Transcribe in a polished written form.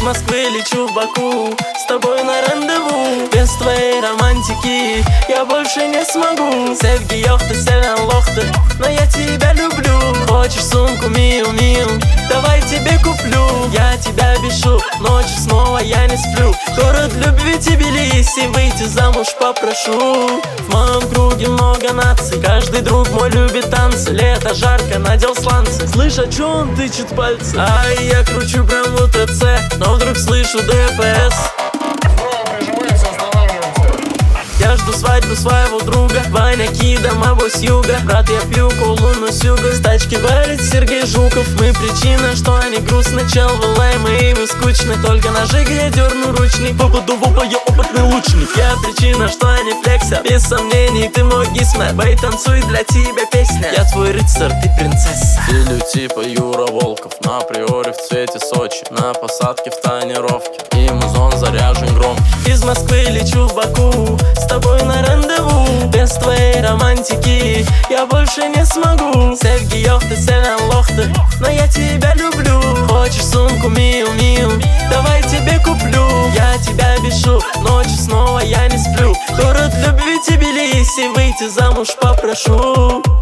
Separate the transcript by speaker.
Speaker 1: Москвы лечу в Баку, с тобой на рандеву. Без твоей романтики я больше не смогу. Sevgi yoktu, seven лохты, но я тебя люблю. Хочешь сумку миу-миу, давай тебе куплю. Я тебя бешу, ночью снова я не сплю. Город любви Тбилиси, выйти замуж попрошу. В моем круге много наций, каждый друг мой любит танцы. Лето жарко, надел сланцы. Слышь, а чё он тычет пальцы? Ай, я кручу прям в УТЦ, но вдруг слышу ДПС. Я жду свадьбу своего друга, Ваня Кидом, авось юга. Брат, я пью колу, но сюга. С тачки валит Сергей Жуков. Мы причина, что они грустны. Чел, вылай, мы вы скучны. Только на жиге я дерну ручник. Попаду в оба, я опытный лучник. Я причина, что они флексят. Без сомнений, ты мой гисмет. Бэй, танцуй, для тебя песня. Я твой рыцарь, ты принцесса.
Speaker 2: Стилю типа Юра Волков, на приоре в цвете Сочи, на посадке в тонировке, и музон заряжен громко.
Speaker 1: Из Москвы лечу в Баку, с тобой на рандеву. Без твоей романтики я больше не смогу. Sevgi yoktu, seven лохты, но я тебя люблю. Хочешь сумку миу-миу, давай тебе куплю. Я тебя бешу, ночью снова я не сплю. Город любви Тбилиси, выйти замуж попрошу.